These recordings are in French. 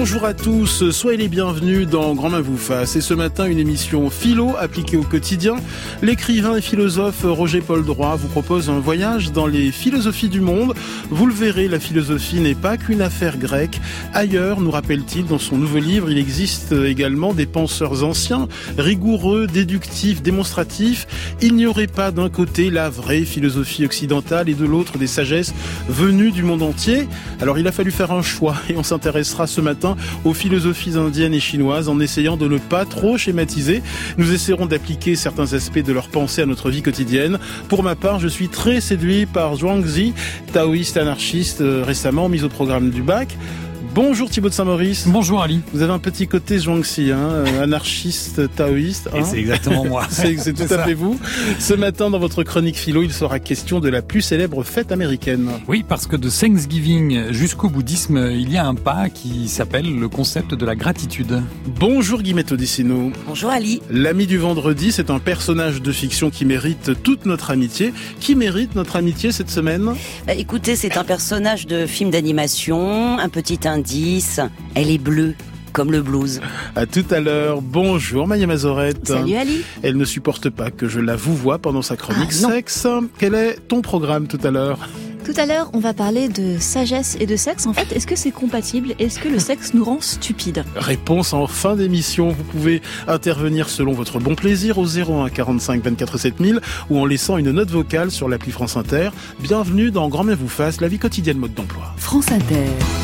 Bonjour à tous, soyez les bienvenus dans Grand Main vous fasse. Et ce matin, une émission philo appliquée au quotidien. L'écrivain et philosophe Roger-Paul Droit vous propose un voyage dans les philosophies du monde. Vous le verrez, la philosophie n'est pas qu'une affaire grecque. Ailleurs, nous rappelle-t-il dans son nouveau livre, il existe également des penseurs anciens, rigoureux, déductifs, démonstratifs. Il n'y aurait pas d'un côté la vraie philosophie occidentale et de l'autre des sagesses venues du monde entier. Alors il a fallu faire un choix et on s'intéressera ce matin aux philosophies indiennes et chinoises en essayant de ne pas trop schématiser. Nous essaierons d'appliquer certains aspects de leur pensée à notre vie quotidienne. Pour ma part, je suis très séduit par Zhuangzi, taoïste anarchiste récemment mis au programme du bac. Bonjour Thibaut de Saint-Maurice. Bonjour Ali. Vous avez un petit côté Zhuangzi, anarchiste, taoïste. Et c'est exactement moi. c'est tout à fait vous. Ce matin, dans votre chronique philo, il sera question de la plus célèbre fête américaine. Oui, parce que de Thanksgiving jusqu'au bouddhisme, il y a un pas qui s'appelle le concept de la gratitude. Bonjour Guillemette Odissino. Bonjour Ali. L'ami du vendredi, c'est un personnage de fiction qui mérite toute notre amitié. Qui mérite notre amitié cette semaine ? Écoutez, c'est un personnage de film d'animation, un petit indice, elle est bleue, comme le blues. À tout à l'heure. Bonjour Maya Mazorette. Salut Ali. Elle ne supporte pas que je la vouvoie pendant sa chronique sexe. Quel est ton programme tout à l'heure ? Tout à l'heure, on va parler de sagesse et de sexe. En fait, est-ce que c'est compatible ? Est-ce que le sexe nous rend stupides ? Réponse en fin d'émission. Vous pouvez intervenir selon votre bon plaisir au 01 45 24 7000 ou en laissant une note vocale sur l'appli France Inter. Bienvenue dans Grand Bien vous fasse, la vie quotidienne mode d'emploi. France Inter.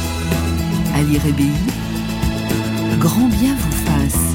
Ali Rébéi, Grand Bien vous fasse.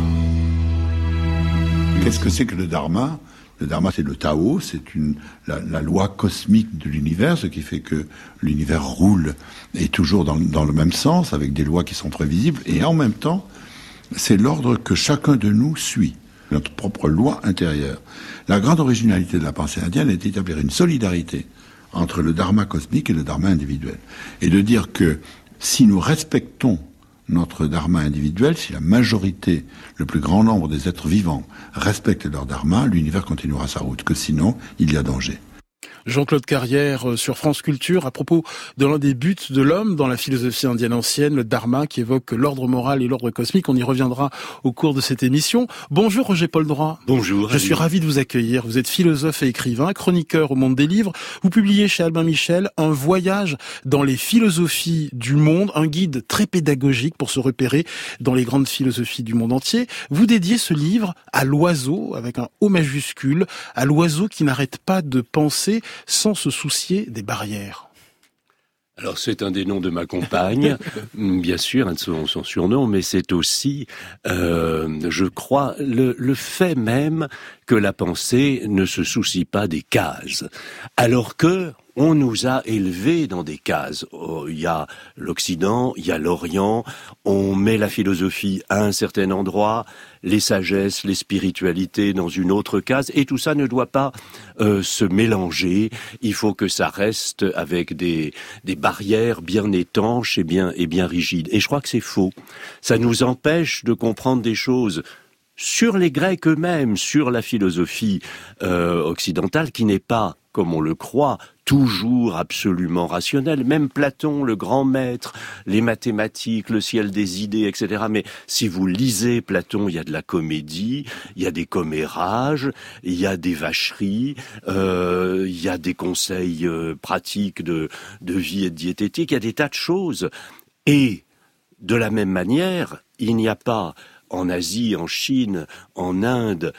Qu'est-ce que c'est que le dharma ? Le dharma, c'est le Tao, c'est la loi cosmique de l'univers, ce qui fait que l'univers roule et toujours dans le même sens, avec des lois qui sont prévisibles, et en même temps, c'est l'ordre que chacun de nous suit, notre propre loi intérieure. La grande originalité de la pensée indienne est d'établir une solidarité entre le dharma cosmique et le dharma individuel, et de dire que si nous respectons notre dharma individuel, si la majorité, le plus grand nombre des êtres vivants respectent leur dharma, l'univers continuera sa route, que sinon, il y a danger. Jean-Claude Carrière sur France Culture à propos de l'un des buts de l'homme dans la philosophie indienne ancienne, le dharma qui évoque l'ordre moral et l'ordre cosmique. On y reviendra au cours de cette émission. Bonjour Roger-Paul Droit. Bonjour. Je suis ravi de vous accueillir. Vous êtes philosophe et écrivain, chroniqueur au Monde des Livres. Vous publiez chez Albin Michel un voyage dans les philosophies du monde, un guide très pédagogique pour se repérer dans les grandes philosophies du monde entier. Vous dédiez ce livre à l'oiseau, avec un O majuscule, à l'oiseau qui n'arrête pas de penser sans se soucier des barrières. Alors c'est un des noms de ma compagne, bien sûr, un de son surnom, mais c'est aussi, je crois, le fait même que la pensée ne se soucie pas des cases, alors que on nous a élevés dans des cases. Il y a l'Occident, il y a l'Orient, on met la philosophie à un certain endroit, les sagesses, les spiritualités dans une autre case, et tout ça ne doit pas se mélanger. Il faut que ça reste avec des barrières bien étanches et bien rigides. Et je crois que c'est faux. Ça nous empêche de comprendre des choses sur les Grecs eux-mêmes, sur la philosophie occidentale, qui n'est pas, comme on le croit, toujours absolument rationnel. Même Platon, le grand maître, les mathématiques, le ciel des idées, etc. Mais si vous lisez Platon, il y a de la comédie, il y a des commérages, il y a des vacheries, il y a des conseils pratiques de vie et de diététique, il y a des tas de choses. Et de la même manière, il n'y a pas en Asie, en Chine, en Inde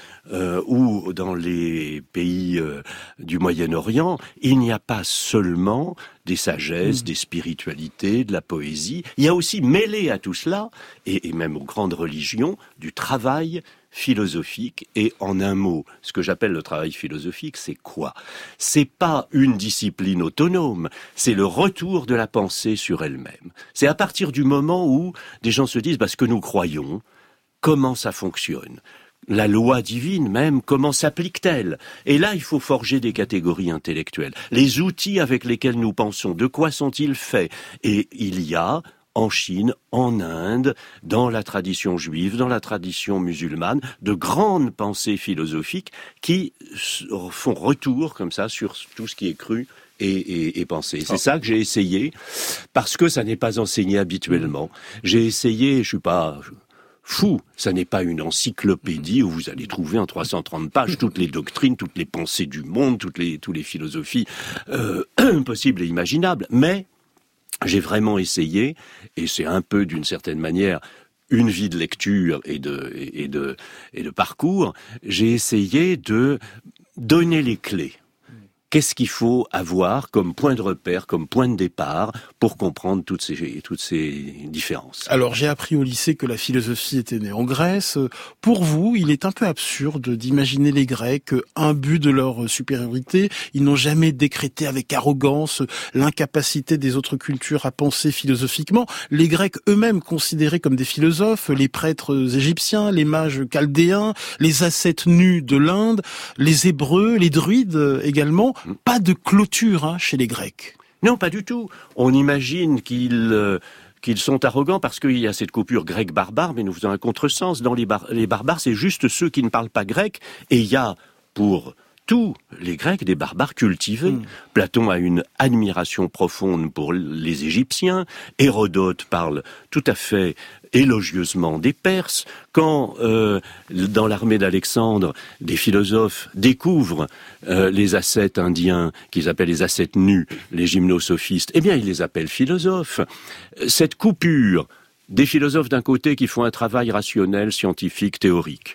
ou dans les pays du Moyen-Orient, il n'y a pas seulement des sagesses, des spiritualités, de la poésie. Il y a aussi mêlé à tout cela, et même aux grandes religions, du travail philosophique. Et en un mot, ce que j'appelle le travail philosophique, c'est quoi ? C'est pas une discipline autonome, c'est le retour de la pensée sur elle-même. C'est à partir du moment où des gens se disent ce que nous croyons, comment ça fonctionne ? La loi divine même, comment s'applique-t-elle ? Et là, il faut forger des catégories intellectuelles. Les outils avec lesquels nous pensons, de quoi sont-ils faits ? Et il y a, en Chine, en Inde, dans la tradition juive, dans la tradition musulmane, de grandes pensées philosophiques qui font retour, comme ça, sur tout ce qui est cru et penser. C'est ça que j'ai essayé, parce que ça n'est pas enseigné habituellement. J'ai essayé, je suis pas fou, ça n'est pas une encyclopédie où vous allez trouver en 330 pages toutes les doctrines, toutes les pensées du monde, toutes les philosophies possibles et imaginables. Mais j'ai vraiment essayé, et c'est un peu d'une certaine manière une vie de lecture et de parcours, j'ai essayé de donner les clés. Qu'est-ce qu'il faut avoir comme point de repère, comme point de départ pour comprendre toutes ces différences? Alors, j'ai appris au lycée que la philosophie était née en Grèce. Pour vous, il est un peu absurde d'imaginer les Grecs imbus de leur supériorité. Ils n'ont jamais décrété avec arrogance l'incapacité des autres cultures à penser philosophiquement. Les Grecs eux-mêmes considérés comme des philosophes, les prêtres égyptiens, les mages chaldéens, les ascètes nus de l'Inde, les Hébreux, les druides également. Pas de clôture chez les Grecs. Non, pas du tout. On imagine qu'ils sont arrogants parce qu'il y a cette coupure grecque-barbare, mais nous faisons un contresens. Dans les barbares, c'est juste ceux qui ne parlent pas grec. Et il y a, pour tous les Grecs, des barbares cultivés. Platon a une admiration profonde pour les Égyptiens. Hérodote parle tout à fait élogieusement des Perses. Quand, dans l'armée d'Alexandre, des philosophes découvrent les ascètes indiens, qu'ils appellent les ascètes nus, les gymnosophistes, eh bien, ils les appellent philosophes. Cette coupure des philosophes d'un côté qui font un travail rationnel, scientifique, théorique,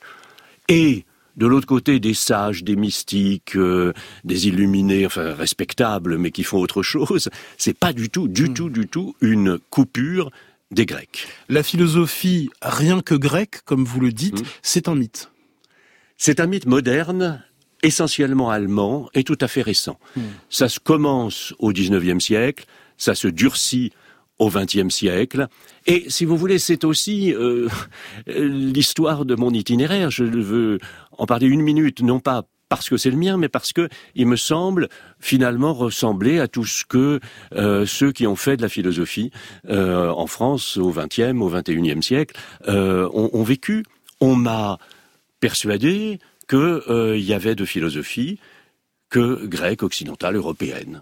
et de l'autre côté, des sages, des mystiques, des illuminés, enfin respectables, mais qui font autre chose, c'est pas du tout une coupure des Grecs. La philosophie, rien que grecque, comme vous le dites, c'est un mythe. C'est un mythe moderne, essentiellement allemand, et tout à fait récent. Ça se commence au XIXe siècle, ça se durcit au XXe siècle. Et si vous voulez, c'est aussi l'histoire de mon itinéraire. Je veux en parler une minute, non pas parce que c'est le mien, mais parce que il me semble finalement ressembler à tout ce que ceux qui ont fait de la philosophie en France au XXe, au XXIe siècle ont vécu. On m'a persuadé que il y avait de philosophie que grecque, occidentale, européenne.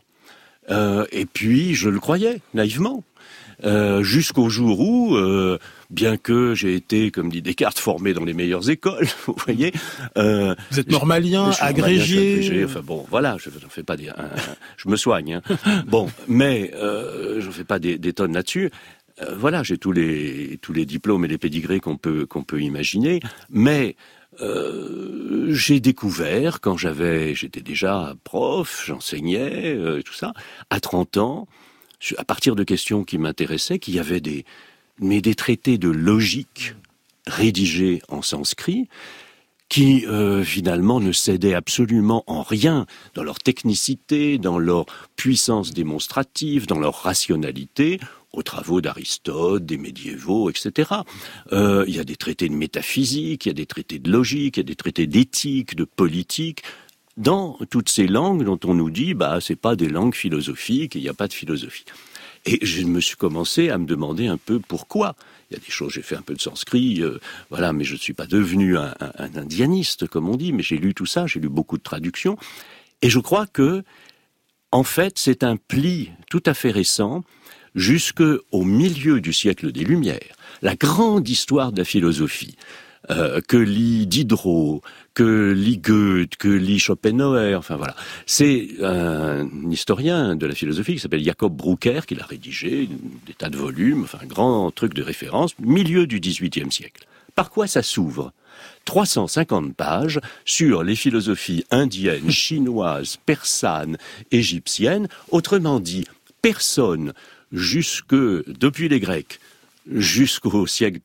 Et puis je le croyais naïvement. Jusqu'au jour où, bien que j'ai été, comme dit Descartes, formé dans les meilleures écoles, vous voyez. Vous êtes normalien, agrégé. Enfin bon, voilà, je ne fais pas je me soigne. Bon, mais je ne fais pas des tonnes là-dessus. Voilà, j'ai tous les diplômes et les pédigrés qu'on peut imaginer, mais j'ai découvert quand j'étais déjà prof, j'enseignais, tout ça, à 30 ans. À partir de questions qui m'intéressaient, qu'il y avait des traités de logique rédigés en sanskrit qui finalement ne cédaient absolument en rien dans leur technicité, dans leur puissance démonstrative, dans leur rationalité, aux travaux d'Aristote, des médiévaux, etc. Il y a des traités de métaphysique, il y a des traités de logique, il y a des traités d'éthique, de politique. Dans toutes ces langues dont on nous dit, c'est pas des langues philosophiques, il n'y a pas de philosophie. Et je me suis commencé à me demander un peu pourquoi. Il y a des choses, j'ai fait un peu de sanskrit, voilà, mais je ne suis pas devenu un indianiste, comme on dit, mais j'ai lu tout ça, j'ai lu beaucoup de traductions. Et je crois que, en fait, c'est un pli tout à fait récent, jusqu'au milieu du siècle des Lumières. La grande histoire de la philosophie, que lit Diderot, que lit Goethe, que lit Schopenhauer, enfin voilà. C'est un historien de la philosophie qui s'appelle Jacob Brucker, qui l'a rédigé, des tas de volumes, enfin un grand truc de référence, milieu du XVIIIe siècle. Par quoi ça s'ouvre ? 350 pages sur les philosophies indiennes, chinoises, persanes, égyptiennes. Autrement dit, personne, depuis les Grecs, jusqu'au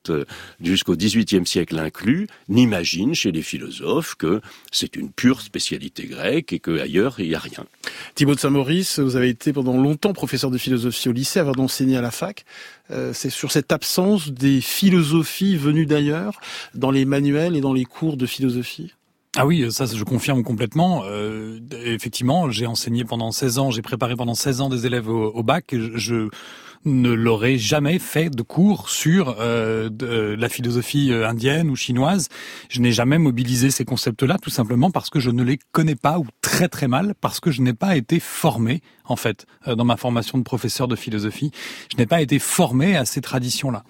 XVIIIe siècle inclus, n'imagine chez les philosophes que c'est une pure spécialité grecque et qu'ailleurs il n'y a rien. Thibaut de Saint-Maurice, vous avez été pendant longtemps professeur de philosophie au lycée avant d'enseigner à la fac. C'est sur cette absence des philosophies venues d'ailleurs dans les manuels et dans les cours de philosophie ? Ah oui, ça je confirme complètement. Effectivement, j'ai enseigné pendant 16 ans, j'ai préparé pendant 16 ans des élèves au bac. ne l'aurais jamais fait de cours sur de la philosophie indienne ou chinoise. Je n'ai jamais mobilisé ces concepts-là, tout simplement parce que je ne les connais pas, ou très très mal, parce que je n'ai pas été formé, en fait, dans ma formation de professeur de philosophie. Je n'ai pas été formé à ces traditions-là.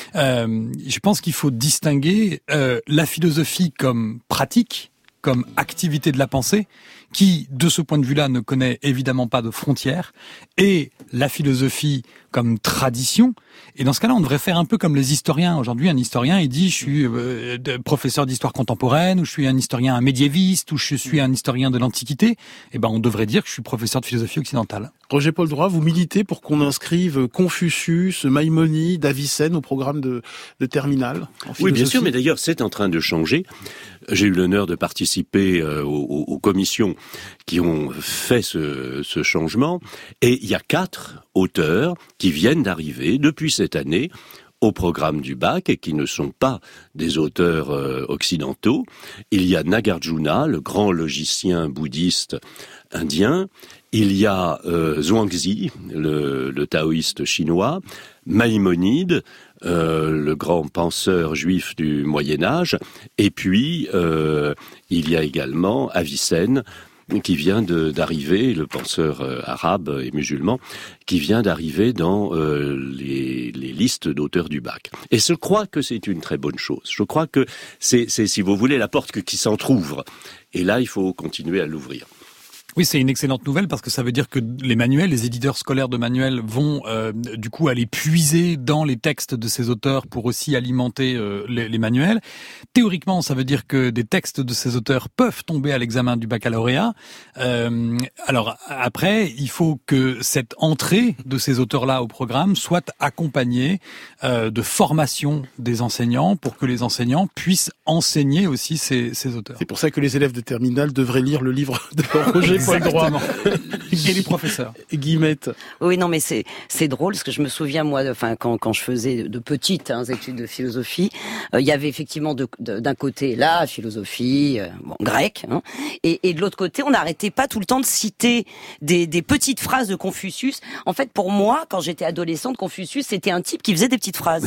Je pense qu'il faut distinguer la philosophie comme pratique, comme activité de la pensée, qui, de ce point de vue-là, ne connaît évidemment pas de frontières, et la philosophie comme tradition. Et dans ce cas-là, on devrait faire un peu comme les historiens. Aujourd'hui, un historien, il dit « je suis professeur d'histoire contemporaine » ou « je suis un historien médiéviste » ou « je suis un historien de l'Antiquité ». Eh ben, on devrait dire que je suis professeur de philosophie occidentale. Roger-Paul Droit, vous militez pour qu'on inscrive Confucius, Maïmonide, Avicenne au programme de terminale en philosophie. Oui, bien sûr, mais d'ailleurs, c'est en train de changer. J'ai eu l'honneur de participer aux commissions qui ont fait ce changement. Et il y a 4 auteurs qui viennent d'arriver depuis cette année au programme du bac et qui ne sont pas des auteurs occidentaux. Il y a Nagarjuna, le grand logicien bouddhiste indien. Il y a Zhuangzi, le taoïste chinois. Maïmonide, le grand penseur juif du Moyen-Âge. Et puis, il y a également Avicenne, qui vient d'arriver, le penseur arabe et musulman, qui vient d'arriver dans les listes d'auteurs du bac. Et je crois que c'est une très bonne chose. Je crois que c'est si vous voulez, la porte qui s'entrouvre. Et là, il faut continuer à l'ouvrir. Oui, c'est une excellente nouvelle parce que ça veut dire que les manuels, les éditeurs scolaires de manuels vont du coup aller puiser dans les textes de ces auteurs pour aussi alimenter les manuels. Théoriquement, ça veut dire que des textes de ces auteurs peuvent tomber à l'examen du baccalauréat. Alors après, il faut que cette entrée de ces auteurs-là au programme soit accompagnée de formation des enseignants pour que les enseignants puissent enseigner aussi ces auteurs. C'est pour ça que les élèves de terminale devraient lire le livre de Roger Paul Droit. Et les professeurs. Guillemette. Oui, non, mais c'est drôle, parce que je me souviens, moi, quand je faisais de petites études de philosophie, il y avait effectivement d'un côté la philosophie grecque, et de l'autre côté, on n'arrêtait pas tout le temps de citer des petites phrases de Confucius. En fait, pour moi, quand j'étais adolescente, Confucius, c'était un type qui faisait des petites phrases.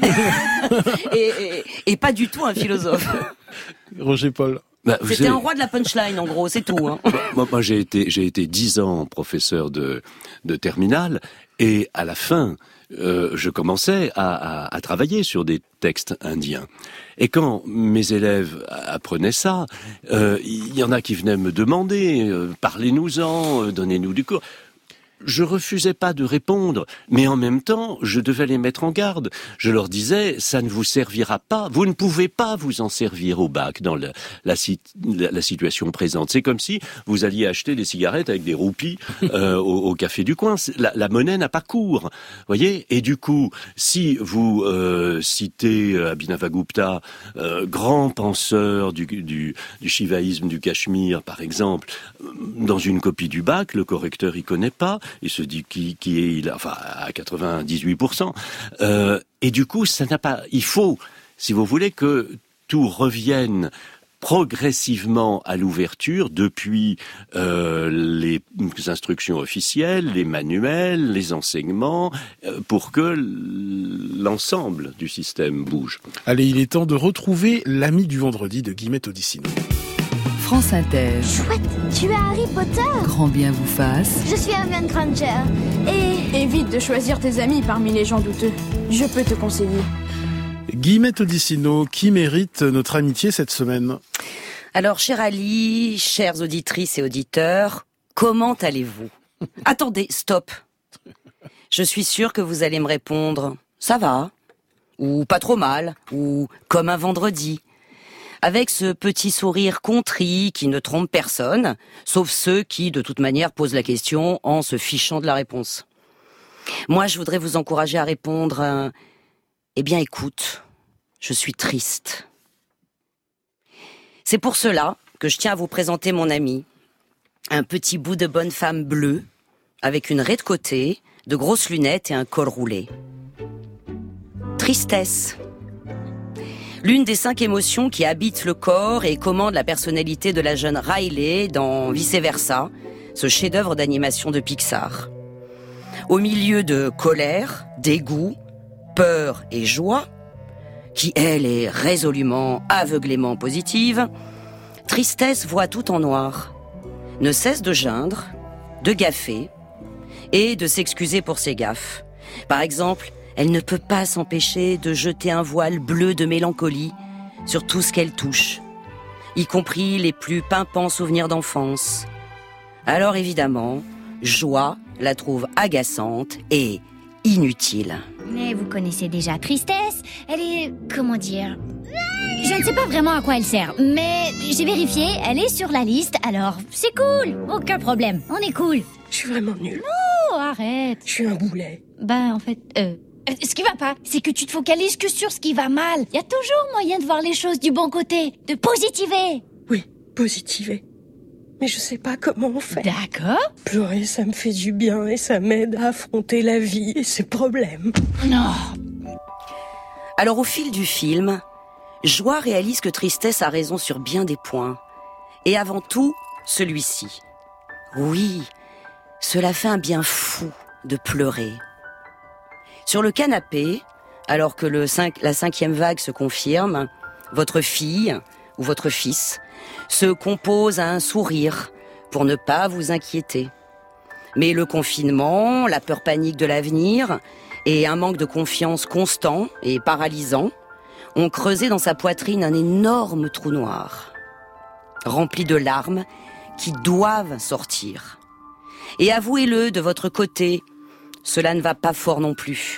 et pas du tout un philosophe. Roger Paul. C'était un roi de la punchline, en gros, c'est tout. Moi, j'ai été 10 ans professeur de terminale, et à la fin, je commençais à travailler sur des textes indiens. Et quand mes élèves apprenaient ça, il y en a qui venaient me demander, parlez-nous-en, donnez-nous du cours. Je refusais pas de répondre, mais en même temps, je devais les mettre en garde. Je leur disais, ça ne vous servira pas, vous ne pouvez pas vous en servir au bac dans la situation présente. C'est comme si vous alliez acheter des cigarettes avec des roupies au café du coin. La monnaie n'a pas cours, voyez. Et du coup, si vous citez Abhinavagupta, grand penseur du shivaïsme du Cachemire, par exemple, dans une copie du bac, le correcteur y connaît pas. Il se dit qui est il, enfin à 98%. Et du coup, ça n'a pas. Il faut, si vous voulez, que tout revienne progressivement à l'ouverture depuis les instructions officielles, les manuels, les enseignements, pour que l'ensemble du système bouge. Allez, il est temps de retrouver l'ami du vendredi de Guillemette Odissino. France Inter. Chouette, tu es Harry Potter. Grand bien vous fasse. Je suis Hermione Granger. Et évite de choisir tes amis parmi les gens douteux. Je peux te conseiller. Guillemette Odissino, qui mérite notre amitié cette semaine? Alors, chère Ali, chères auditrices et auditeurs, comment allez-vous? Attendez, stop. Je suis sûre que vous allez me répondre « ça va » ou « pas trop mal » ou « comme un vendredi ». Avec ce petit sourire contrit qui ne trompe personne, sauf ceux qui, de toute manière, posent la question en se fichant de la réponse. Moi, je voudrais vous encourager à répondre « eh bien, écoute, je suis triste ». C'est pour cela que je tiens à vous présenter mon ami, un petit bout de bonne femme bleue, avec une raie de côté, de grosses lunettes et un col roulé. Tristesse. L'une des 5 émotions qui habitent le corps et commandent la personnalité de la jeune Riley dans Vice Versa, ce chef-d'œuvre d'animation de Pixar. Au milieu de colère, dégoût, peur et joie, qui elle est résolument, aveuglément positive, Tristesse voit tout en noir, ne cesse de geindre, de gaffer et de s'excuser pour ses gaffes. Par exemple, elle ne peut pas s'empêcher de jeter un voile bleu de mélancolie sur tout ce qu'elle touche, y compris les plus pimpants souvenirs d'enfance. Alors évidemment, Joie la trouve agaçante et inutile. Mais vous connaissez déjà Tristesse, elle est... comment dire... Je ne sais pas vraiment à quoi elle sert, mais j'ai vérifié, elle est sur la liste, alors c'est cool, aucun problème, on est cool. Je suis vraiment nulle. Oh, arrête. Je suis un boulet. En fait, ce qui va pas, c'est que tu te focalises que sur ce qui va mal. Il y a toujours moyen de voir les choses du bon côté, de positiver. Oui, positiver. Mais je sais pas comment on fait. D'accord. Pleurer, ça me fait du bien et ça m'aide à affronter la vie et ses problèmes. Non. Alors au fil du film, Joie réalise que Tristesse a raison sur bien des points. Et avant tout, celui-ci. Oui, cela fait un bien fou de pleurer. Sur le canapé, alors que la 5e vague se confirme, votre fille ou votre fils se compose à un sourire pour ne pas vous inquiéter. Mais le confinement, la peur panique de l'avenir et un manque de confiance constant et paralysant ont creusé dans sa poitrine un énorme trou noir, rempli de larmes qui doivent sortir. Et avouez-le, de votre côté, cela ne va pas fort non plus.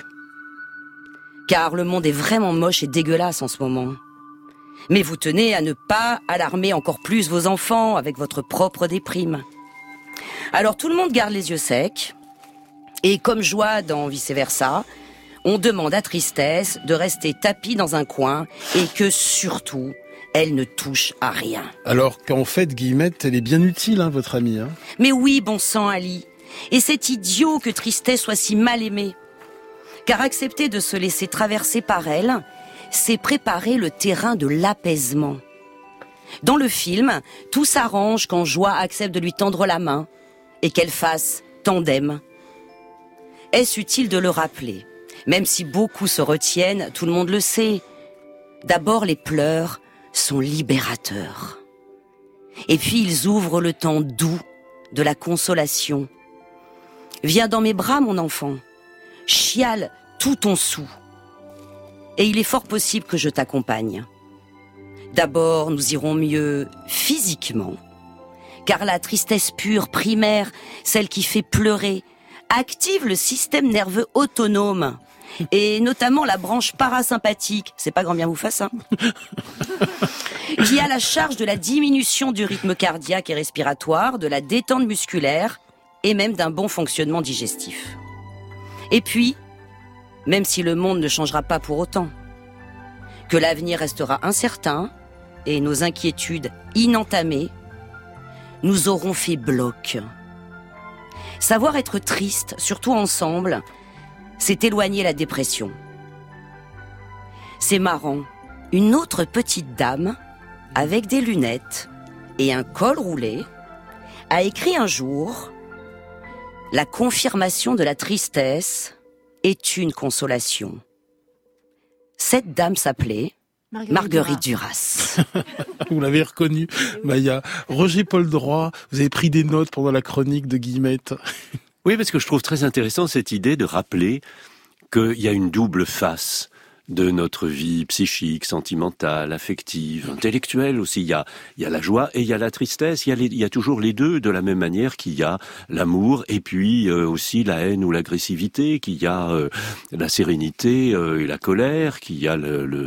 Car le monde est vraiment moche et dégueulasse en ce moment. Mais vous tenez à ne pas alarmer encore plus vos enfants avec votre propre déprime. Alors tout le monde garde les yeux secs, et comme Joie dans Vice Versa, on demande à Tristesse de rester tapie dans un coin et que surtout, elle ne touche à rien. Alors qu'en fait, Guillemette, elle est bien utile, votre amie. Mais oui, bon sang, Ali. Et c'est idiot que Tristesse soit si mal aimée. Car accepter de se laisser traverser par elle, c'est préparer le terrain de l'apaisement. Dans le film, tout s'arrange quand Joie accepte de lui tendre la main et qu'elle fasse tandem. Est-ce utile de le rappeler ? Même si beaucoup se retiennent, tout le monde le sait. D'abord, les pleurs sont libérateurs. Et puis, ils ouvrent le temps doux de la consolation. Viens dans mes bras, mon enfant. Chiale tout ton soûl. Et il est fort possible que je t'accompagne. D'abord, nous irons mieux physiquement, car la tristesse pure, primaire, celle qui fait pleurer, active le système nerveux autonome, et notamment la branche parasympathique, c'est pas grand bien vous fasse, qui a la charge de la diminution du rythme cardiaque et respiratoire, de la détente musculaire, et même d'un bon fonctionnement digestif. Et puis, même si le monde ne changera pas pour autant, que l'avenir restera incertain et nos inquiétudes inentamées, nous aurons fait bloc. Savoir être triste, surtout ensemble, c'est éloigner la dépression. C'est marrant, une autre petite dame, avec des lunettes et un col roulé, a écrit un jour « La confirmation de la tristesse est une consolation ». Cette dame s'appelait Marguerite Duras. Vous l'avez reconnu, Maya. Roger-Paul Droit, vous avez pris des notes pendant la chronique de Guillemette. Oui, parce que je trouve très intéressant cette idée de rappeler qu'il y a une double face de notre vie psychique, sentimentale, affective, intellectuelle aussi. Il y a la joie et il y a la tristesse. Il y a toujours les deux, de la même manière qu'il y a l'amour et puis aussi la haine ou l'agressivité, qu'il y a la sérénité et la colère, qu'il y a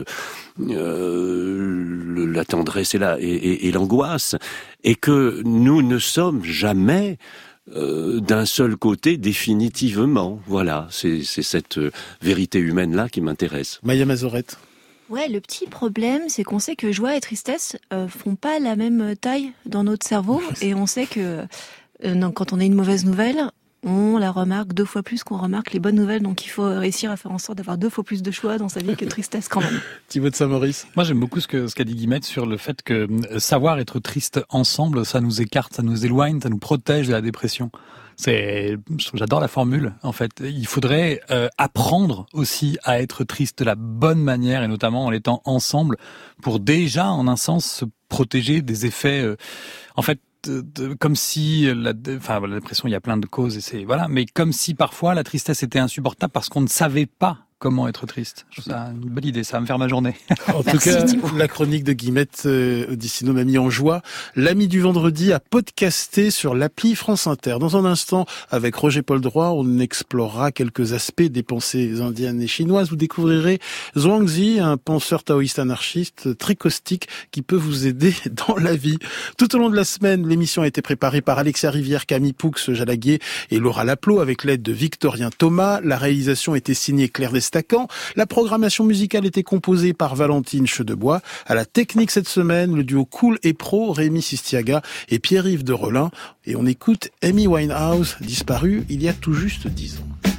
la tendresse et l'angoisse. Et que nous ne sommes jamais d'un seul côté définitivement. Voilà, c'est cette vérité humaine-là qui m'intéresse. Maya Mazorette. Ouais, le petit problème, c'est qu'on sait que joie et tristesse font pas la même taille dans notre cerveau, et on sait que quand on a une mauvaise nouvelle, on la remarque 2 fois plus qu'on remarque les bonnes nouvelles, donc il faut réussir à faire en sorte d'avoir 2 fois plus de choix dans sa vie que tristesse quand même. Thibaut de Saint-Maurice. Moi j'aime beaucoup ce qu'a dit Guillemette sur le fait que savoir être triste ensemble, ça nous écarte, ça nous éloigne, ça nous protège de la dépression. J'adore la formule, en fait. Il faudrait apprendre aussi à être triste de la bonne manière, et notamment en étant ensemble, pour déjà, en un sens, se protéger des effets, en fait, comme si la dépression, il y a plein de causes, mais comme si parfois la tristesse était insupportable parce qu'on ne savait pas comment être triste. Je trouve ça une bonne idée, ça va me faire ma journée. En tout cas, la chronique de Guillemette Odissino m'a mis en joie. L'ami du vendredi a podcasté sur l'appli France Inter. Dans un instant, avec Roger Paul Droit, on explorera quelques aspects des pensées indiennes et chinoises. Vous découvrirez Zhuangzi, un penseur taoïste anarchiste très caustique qui peut vous aider dans la vie. Tout au long de la semaine, l'émission a été préparée par Alexia Rivière, Camille Poux, Jalaguier et Laura Laplot avec l'aide de Victorien Thomas. La réalisation était signée Claire Destacan. La programmation musicale était composée par Valentine Chedebois. À la technique cette semaine, le duo Cool et Pro, Rémi Sistiaga et Pierre-Yves de Rolin. Et on écoute Amy Winehouse, disparue il y a tout juste 10 ans.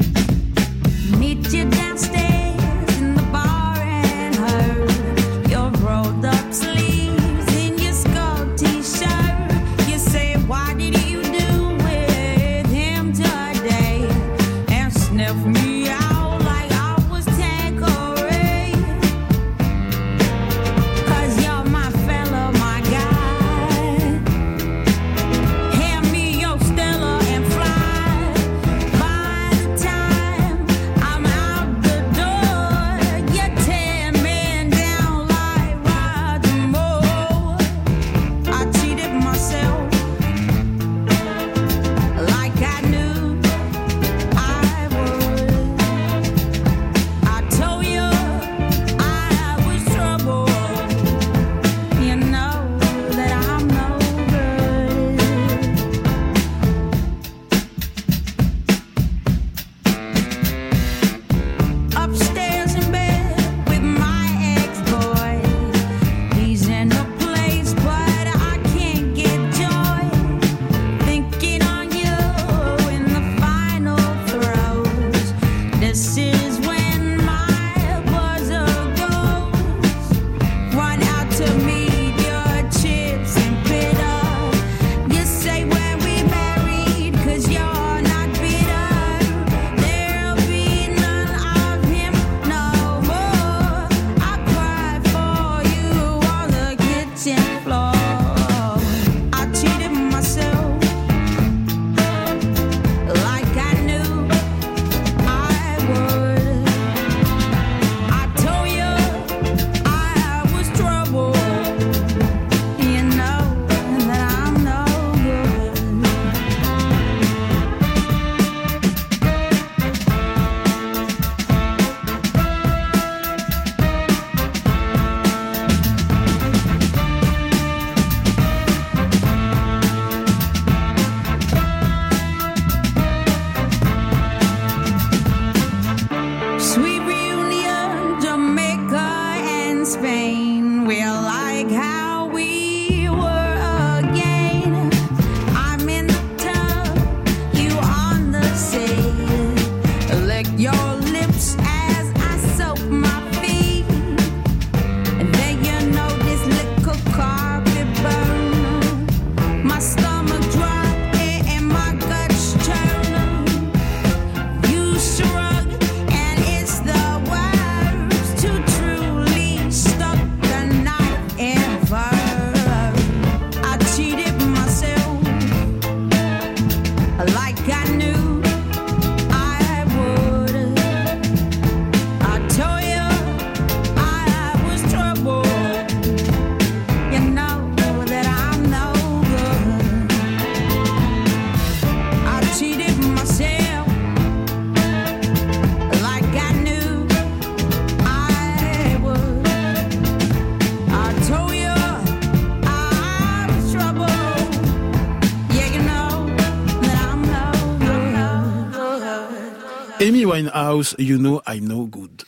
Amy Winehouse, You Know I'm No Good.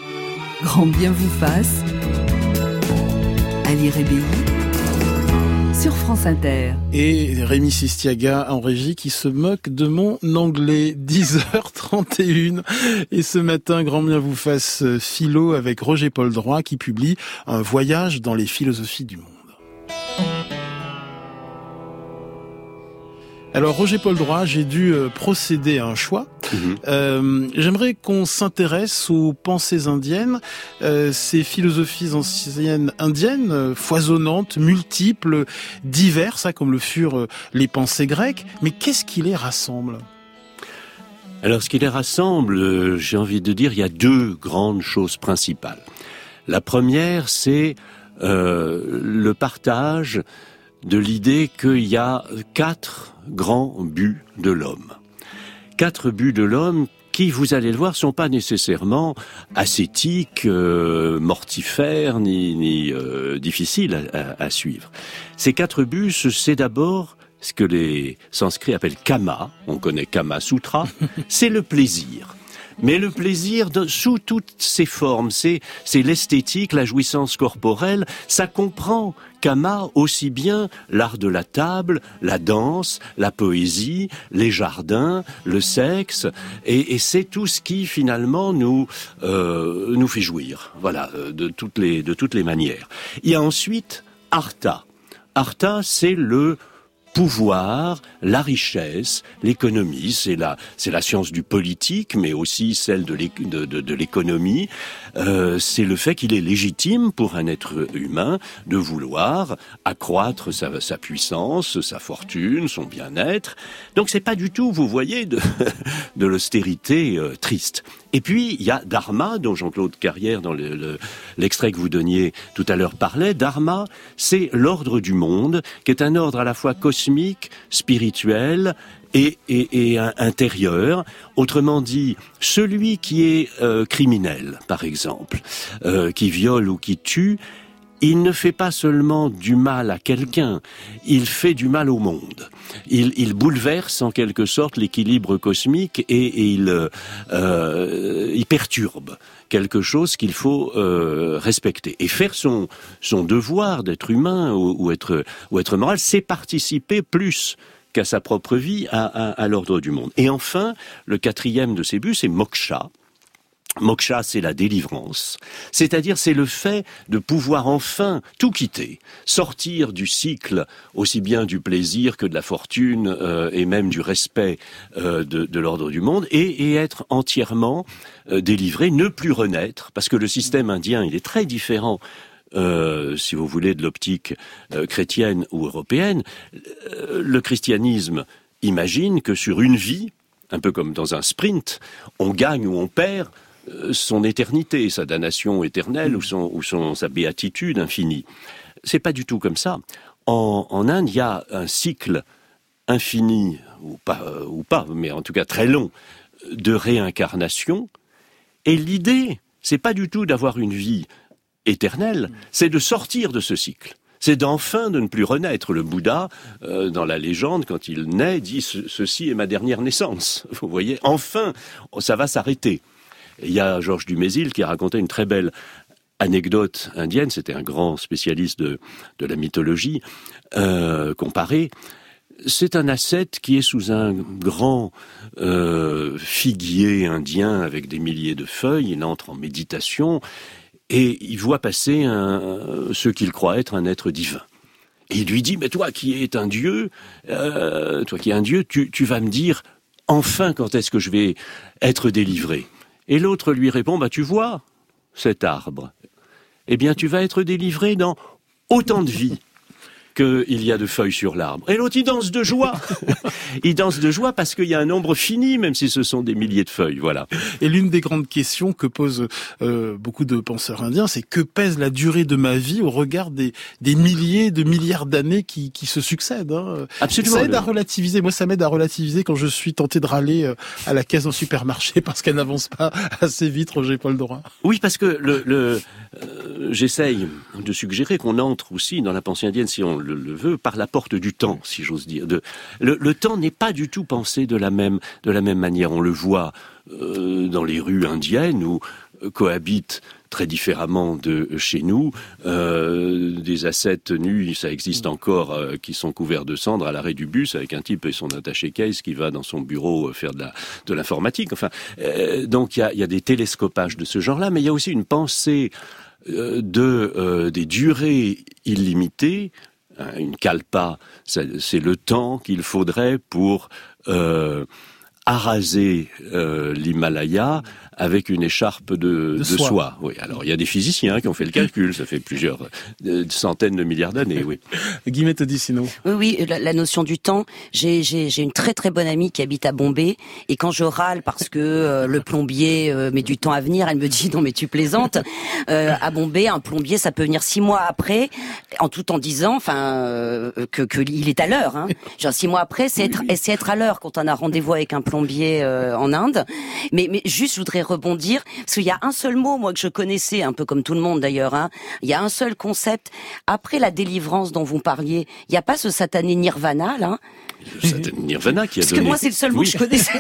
Grand bien vous fasse. Ali Rébéi sur France Inter. Et Rémi Sistiaga en régie qui se moque de mon anglais. 10h31. Et ce matin, grand bien vous fasse philo avec Roger Paul Droit qui publie un voyage dans les philosophies du monde. Alors Roger-Paul Droit, j'ai dû procéder à un choix. J'aimerais qu'on s'intéresse aux pensées indiennes, ces philosophies anciennes indiennes, foisonnantes, multiples, diverses, comme le furent les pensées grecques. Mais qu'est-ce qui les rassemble ? Alors ce qui les rassemble, j'ai envie de dire, il y a deux grandes choses principales. La première, c'est le partage de l'idée qu'il y a 4 grands buts de l'homme. 4 buts de l'homme qui, vous allez le voir, sont pas nécessairement ascétiques, mortifères, ni difficiles à suivre. Ces 4 buts, c'est d'abord ce que les sanskrits appellent kama, on connaît Kama Sutra, c'est le plaisir. Mais le plaisir sous toutes ses formes, c'est l'esthétique, la jouissance corporelle, ça comprend Kama aussi bien l'art de la table, la danse, la poésie, les jardins, le sexe, et c'est tout ce qui finalement nous fait jouir, voilà, de toutes les manières. Il y a ensuite Artha. Artha, c'est le pouvoir, la richesse, l'économie, c'est la science du politique, mais aussi celle de l'économie. C'est le fait qu'il est légitime pour un être humain de vouloir accroître sa puissance, sa fortune, son bien-être. Donc c'est pas du tout, vous voyez, de l'austérité triste. Et puis, il y a Dharma, dont Jean-Claude Carrière, dans l'extrait que vous donniez tout à l'heure, parlait. Dharma, c'est l'ordre du monde, qui est un ordre à la fois cosmique, spirituel et intérieur. Autrement dit, celui qui est criminel, par exemple, qui viole ou qui tue, il ne fait pas seulement du mal à quelqu'un, il fait du mal au monde. Il bouleverse en quelque sorte l'équilibre cosmique et il perturbe quelque chose qu'il faut respecter. Et faire son devoir d'être humain ou être moral, c'est participer plus qu'à sa propre vie à l'ordre du monde. Et enfin, le 4e de ces buts, c'est moksha. Moksha, c'est la délivrance, c'est-à-dire c'est le fait de pouvoir enfin tout quitter, sortir du cycle aussi bien du plaisir que de la fortune et même du respect de l'ordre du monde et être entièrement délivré, ne plus renaître, parce que le système indien, il est très différent. Si vous voulez, de l'optique chrétienne ou européenne. Le christianisme imagine que sur une vie, un peu comme dans un sprint, on gagne ou on perd son éternité, sa damnation éternelle ou sa béatitude infinie. C'est pas du tout comme ça. En Inde, il y a un cycle infini, ou pas, mais en tout cas très long, de réincarnation. Et l'idée, c'est pas du tout d'avoir une vie éternelle, c'est de sortir de ce cycle. C'est d'enfin de ne plus renaître. Le Bouddha, dans la légende, quand il naît, dit « Ceci est ma dernière naissance ». Vous voyez, enfin, ça va s'arrêter. Il y a Georges Dumézil qui a raconté une très belle anecdote indienne, c'était un grand spécialiste de la mythologie comparée. C'est un ascète qui est sous un grand figuier indien avec des milliers de feuilles, il entre en méditation et il voit passer ce qu'il croit être un être divin. Et il lui dit, mais toi qui es un dieu, tu vas me dire enfin quand est-ce que je vais être délivré. Et l'autre lui répond, tu vois cet arbre, eh bien tu vas être délivré dans autant de vies qu'il y a de feuilles sur l'arbre. Et l'autre, il danse de joie. Il danse de joie parce qu'il y a un nombre fini, même si ce sont des milliers de feuilles, voilà. Et l'une des grandes questions que posent beaucoup de penseurs indiens, c'est que pèse la durée de ma vie au regard des milliers de milliards d'années qui se succèdent, hein. Absolument. Ça aide à relativiser. Moi, ça m'aide à relativiser quand je suis tenté de râler à la caisse d'un supermarché parce qu'elle n'avance pas assez vite, Roger-Paul Droit. Oui, parce que j'essaye de suggérer qu'on entre aussi dans la pensée indienne, si on le veut, par la porte du temps, si j'ose dire. Le temps n'est pas du tout pensé de la même manière. On le voit dans les rues indiennes où cohabitent très différemment de chez nous des ascètes nus, ça existe encore, qui sont couverts de cendres à l'arrêt du bus avec un type et son attaché-case qui va dans son bureau faire de l'informatique. Enfin, donc il y a des télescopages de ce genre-là, mais il y a aussi une pensée des durées illimitées Une kalpa, c'est le temps qu'il faudrait pour araser l'Himalaya avec une écharpe de soie. Oui, alors il y a des physiciens qui ont fait le calcul, ça fait plusieurs centaines de milliards d'années, oui. Guillemette Odissino. Oui, la notion du temps, j'ai une très très bonne amie qui habite à Bombay, et quand je râle parce que le plombier met du temps à venir, elle me dit non mais tu plaisantes. À Bombay, un plombier ça peut venir 6 mois après, tout en disant que il est à l'heure. Genre 6 mois après, c'est être à l'heure quand on a rendez-vous avec un plombier en Inde. Mais juste je voudrais rebondir, parce qu'il y a un seul mot, moi, que je connaissais, un peu comme tout le monde d'ailleurs, il y a un seul concept. Après la délivrance dont vous parliez, il n'y a pas ce satané nirvana, là? Le satané nirvana qui a donné... Parce que moi, c'est le seul mot que je connaissais.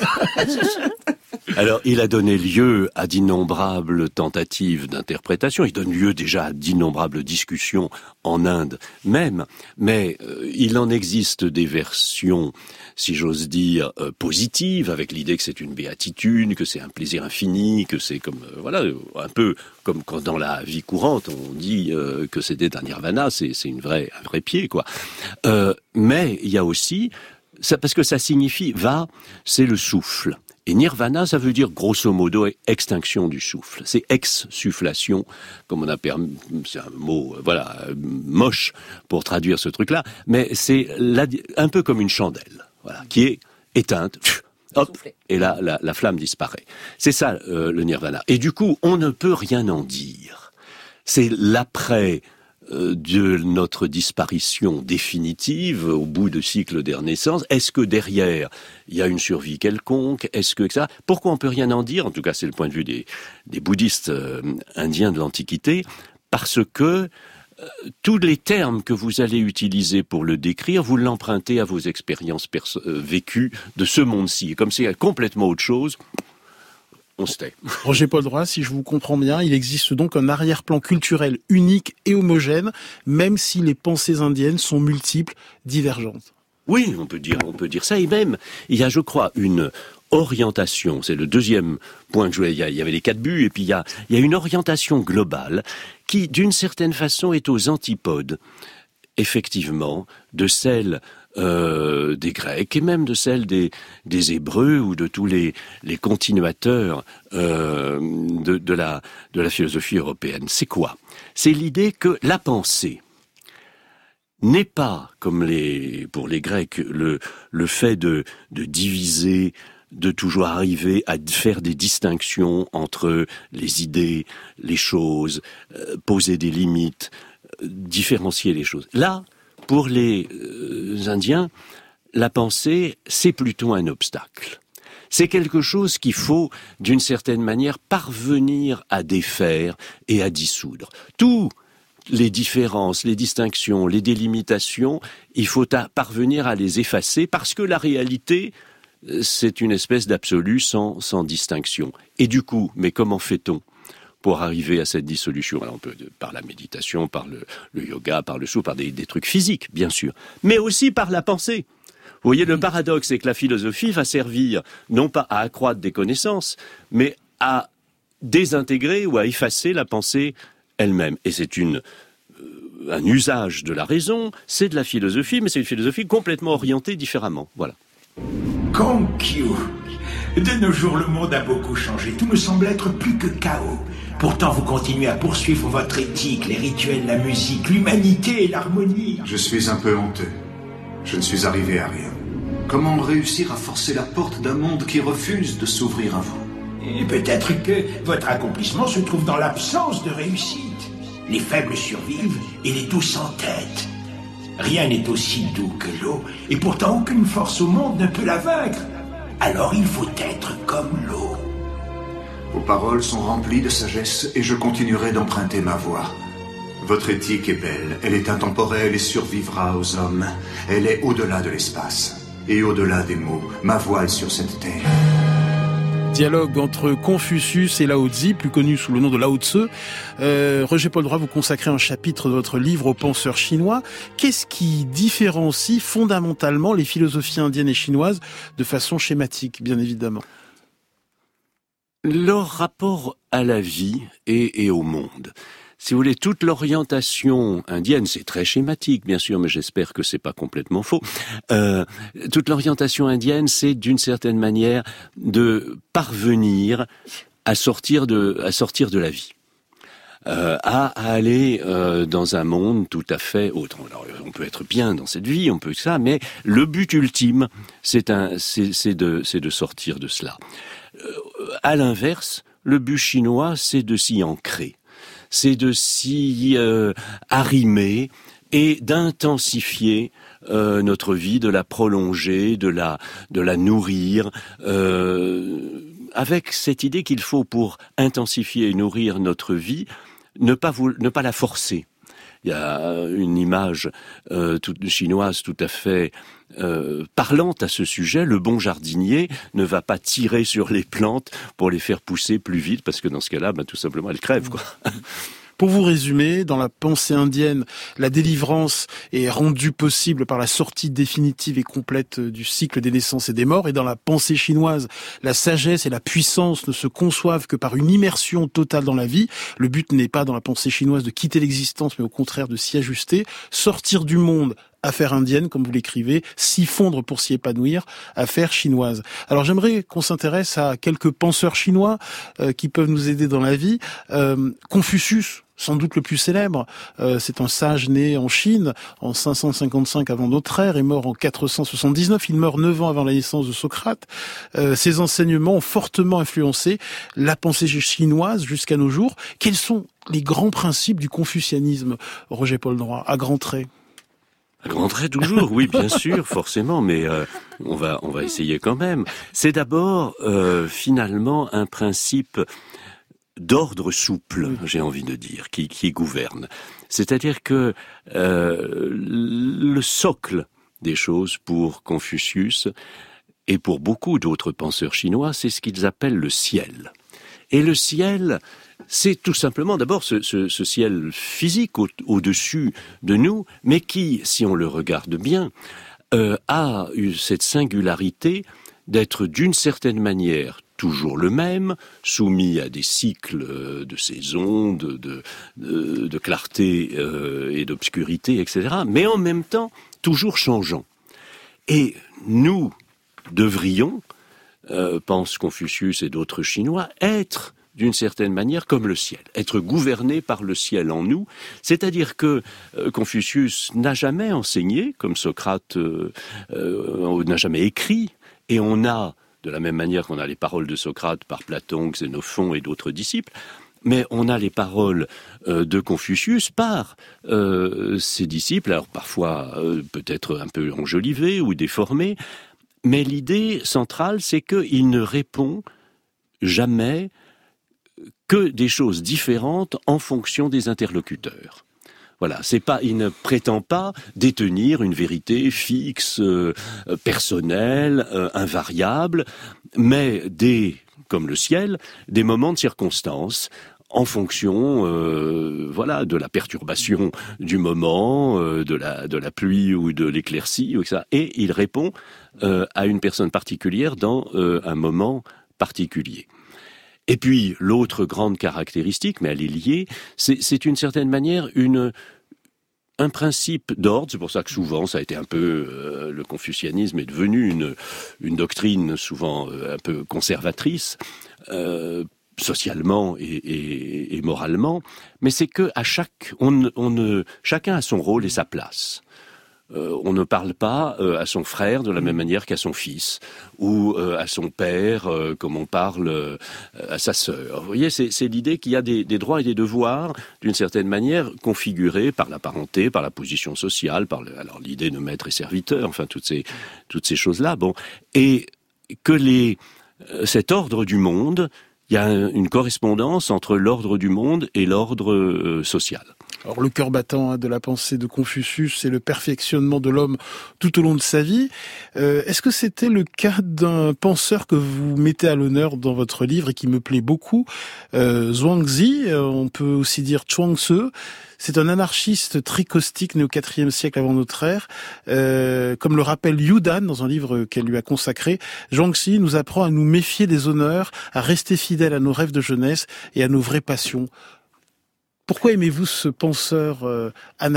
Alors, il a donné lieu à d'innombrables tentatives d'interprétation. Il donne lieu déjà à d'innombrables discussions en Inde même. Mais il en existe des versions, si j'ose dire, positives, avec l'idée que c'est une béatitude, que c'est un plaisir infini, que c'est comme un peu comme quand dans la vie courante on dit que c'était un nirvana, c'est un vrai pied, quoi. Mais il y a aussi ça, parce que ça signifie c'est le souffle. Et nirvana, ça veut dire grosso modo extinction du souffle. C'est exsufflation, comme on appelle, c'est un mot moche pour traduire ce truc-là, mais c'est un peu comme une chandelle, qui est éteinte. Hop, et là, la flamme disparaît. C'est ça le nirvana. Et du coup, on ne peut rien en dire. C'est l'après de notre disparition définitive au bout de cycle des renaissances. Est-ce que derrière il y a une survie quelconque? Est-ce que ça? Pourquoi on peut rien en dire? En tout cas, c'est le point de vue des bouddhistes indiens de l'Antiquité, parce que tous les termes que vous allez utiliser pour le décrire, vous l'empruntez à vos expériences vécues de ce monde-ci. Et comme c'est complètement autre chose, on se tait. Roger Poldroy, si je vous comprends bien, il existe donc un arrière-plan culturel unique et homogène, même si les pensées indiennes sont multiples, divergentes. Oui, on peut dire ça. Et même, il y a, je crois, une orientation. C'est le deuxième point que je voulais. Il y avait les 4 buts, et puis il y a une orientation globale qui, d'une certaine façon, est aux antipodes, effectivement, de celle des Grecs et même de celle des Hébreux ou de tous les continuateurs de la philosophie européenne. C'est quoi? C'est l'idée que la pensée n'est pas, comme pour les Grecs, le fait de diviser, de toujours arriver à faire des distinctions entre les idées, les choses, poser des limites, différencier les choses. Là, pour les Indiens, la pensée, c'est plutôt un obstacle. C'est quelque chose qu'il faut, d'une certaine manière, parvenir à défaire et à dissoudre. Tous les différences, les distinctions, les délimitations, il faut parvenir à les effacer parce que la réalité, c'est une espèce d'absolu sans distinction. Et du coup, mais comment fait-on pour arriver à cette dissolution? Alors on peut, par la méditation, par le yoga, par le souffle, par des trucs physiques, bien sûr, mais aussi par la pensée. Vous voyez, le paradoxe, c'est que la philosophie va servir non pas à accroître des connaissances, mais à désintégrer ou à effacer la pensée elle-même. Et c'est un usage de la raison, c'est de la philosophie, mais c'est une philosophie complètement orientée différemment. Voilà. Konkyu. De nos jours, le monde a beaucoup changé. Tout me semble être plus que chaos. Pourtant, vous continuez à poursuivre votre éthique, les rituels, la musique, l'humanité et l'harmonie. Je suis un peu honteux. Je ne suis arrivé à rien. Comment réussir à forcer la porte d'un monde qui refuse de s'ouvrir à vous? Et peut-être que votre accomplissement se trouve dans l'absence de réussite. Les faibles survivent et les doux s'entêtent. Rien n'est aussi doux que l'eau, et pourtant aucune force au monde ne peut la vaincre. Alors il faut être comme l'eau. Vos paroles sont remplies de sagesse et je continuerai d'emprunter ma voix. Votre éthique est belle, elle est intemporelle et survivra aux hommes. Elle est au-delà de l'espace et au-delà des mots. Ma voix est sur cette terre. Dialogue entre Confucius et Lao Tzu, plus connu sous le nom de Lao Tzu. Roger Poldroy, vous consacrez un chapitre de votre livre aux penseurs chinois. Qu'est-ce qui différencie fondamentalement les philosophies indiennes et chinoises de façon schématique, bien évidemment? Leur rapport à la vie et au monde. si vous voulez, toute l'orientation indienne, c'est très schématique, bien sûr, mais j'espère que c'est pas complètement faux. Toute l'orientation indienne, c'est d'une certaine manière de parvenir à sortir de la vie. À aller dans un monde tout à fait autre. Alors, on peut être bien dans cette vie, on peut ça, mais le but ultime, c'est de sortir de cela. À l'inverse, le but chinois, c'est de s'y ancrer, c'est de s'y arrimer et d'intensifier notre vie, de la prolonger, de la nourrir. Avec cette idée qu'il faut, pour intensifier et nourrir notre vie, ne pas la forcer. Il y a une image chinoise tout à fait parlante à ce sujet. Le bon jardinier ne va pas tirer sur les plantes pour les faire pousser plus vite, parce que dans ce cas-là, tout simplement, elles crèvent, quoi. Pour vous résumer, dans la pensée indienne, la délivrance est rendue possible par la sortie définitive et complète du cycle des naissances et des morts, et dans la pensée chinoise, la sagesse et la puissance ne se conçoivent que par une immersion totale dans la vie. Le but n'est pas dans la pensée chinoise de quitter l'existence, mais au contraire de s'y ajuster, sortir du monde. Affaire indienne, comme vous l'écrivez, s'y fondre pour s'y épanouir, affaire chinoise. Alors j'aimerais qu'on s'intéresse à quelques penseurs chinois qui peuvent nous aider dans la vie. Confucius, sans doute le plus célèbre, c'est un sage né en Chine en 555 avant notre ère et mort en 479. Il meurt 9 ans avant la naissance de Socrate. Ses enseignements ont fortement influencé la pensée chinoise jusqu'à nos jours. Quels sont les grands principes du confucianisme, Roger Paul Droit, à grands traits? À grands traits toujours, oui, bien sûr, forcément, mais on va essayer quand même. C'est d'abord finalement un principe d'ordre souple, j'ai envie de dire, qui gouverne. C'est-à-dire que le socle des choses pour Confucius et pour beaucoup d'autres penseurs chinois, c'est ce qu'ils appellent le ciel. Et le ciel, c'est tout simplement d'abord ce ciel physique au-dessus de nous, mais qui, si on le regarde bien, a eu cette singularité d'être d'une certaine manière toujours le même, soumis à des cycles de saison, de clarté et d'obscurité, etc., mais en même temps toujours changeant. Et nous devrions, pense Confucius et d'autres Chinois, être d'une certaine manière comme le ciel, être gouverné par le ciel en nous, c'est-à-dire que Confucius n'a jamais enseigné, comme Socrate n'a jamais écrit, et on a, de la même manière qu'on a les paroles de Socrate par Platon, Xénophon et d'autres disciples, mais on a les paroles de Confucius par ses disciples, alors parfois peut-être un peu enjolivées ou déformées, mais l'idée centrale, c'est qu'il ne répond jamais que des choses différentes en fonction des interlocuteurs. Voilà, il ne prétend pas détenir une vérité fixe, personnelle, invariable, mais comme le ciel, des moments de circonstance en fonction, de la perturbation du moment, de la pluie ou de l'éclaircie, ou ça. Et il répond à une personne particulière dans un moment particulier. Et puis, l'autre grande caractéristique, mais elle est liée, c'est d'une certaine manière un principe d'ordre. C'est pour ça que souvent, ça a été un peu, le confucianisme est devenu une doctrine souvent un peu conservatrice, socialement et moralement. Mais c'est que chacun a son rôle et sa place. On ne parle pas à son frère de la même manière qu'à son fils, ou à son père comme on parle à sa sœur. Vous voyez, c'est l'idée qu'il y a des droits et des devoirs, d'une certaine manière, configurés par la parenté, par la position sociale, alors l'idée de maître et serviteur, enfin toutes ces choses-là. Bon, et que cet ordre du monde, il y a une correspondance entre l'ordre du monde et l'ordre social. Alors le cœur battant de la pensée de Confucius, c'est le perfectionnement de l'homme tout au long de sa vie. Est-ce que c'était le cas d'un penseur que vous mettez à l'honneur dans votre livre et qui me plaît beaucoup, Zhuangzi, on peut aussi dire Chuang-Tzu. C'est un anarchiste très caustique né au IVe siècle avant notre ère. Comme le rappelle Yu Dan dans un livre qu'elle lui a consacré, Zhuangzi nous apprend à nous méfier des honneurs, à rester fidèles à nos rêves de jeunesse et à nos vraies passions. Pourquoi aimez-vous ce penseur anarchiste ?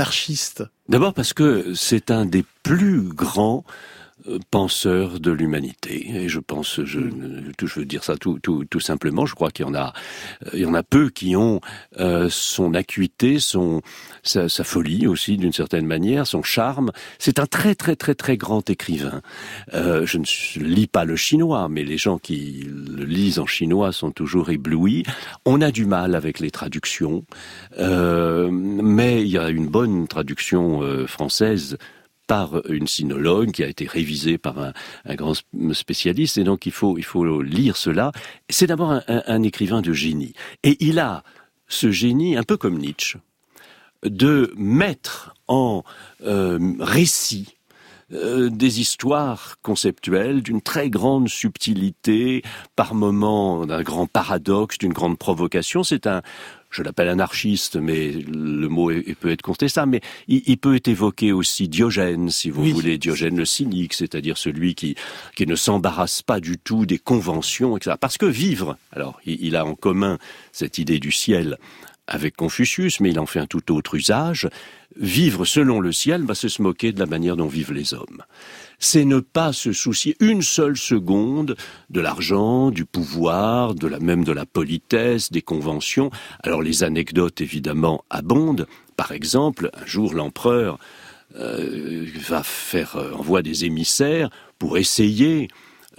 D'abord parce que c'est un des plus grands penseurs de l'humanité. Et je pense, je veux dire ça tout simplement. Je crois qu'il y en a peu qui ont son acuité, sa folie aussi d'une certaine manière, son charme. C'est un très très très très grand écrivain. Je ne lis pas le chinois, mais les gens qui le lisent en chinois sont toujours éblouis. On a du mal avec les traductions, mais il y a une bonne traduction française par une sinologue qui a été révisée par un grand spécialiste, et donc il faut lire cela. C'est d'abord un écrivain de génie. Et il a ce génie, un peu comme Nietzsche, de mettre en récit des histoires conceptuelles d'une très grande subtilité, par moments d'un grand paradoxe, d'une grande provocation. Je l'appelle anarchiste, mais le mot peut être contestable, mais il peut être évoqué aussi Diogène, si vous voulez, Diogène le cynique, c'est-à-dire celui qui ne s'embarrasse pas du tout des conventions, etc. Parce que vivre, alors il a en commun cette idée du ciel avec Confucius, mais il en fait un tout autre usage. Vivre selon le ciel, c'est se moquer de la manière dont vivent les hommes. C'est ne pas se soucier une seule seconde de l'argent, du pouvoir, même de la politesse, des conventions. Alors les anecdotes évidemment abondent. Par exemple, un jour l'empereur envoie des émissaires pour essayer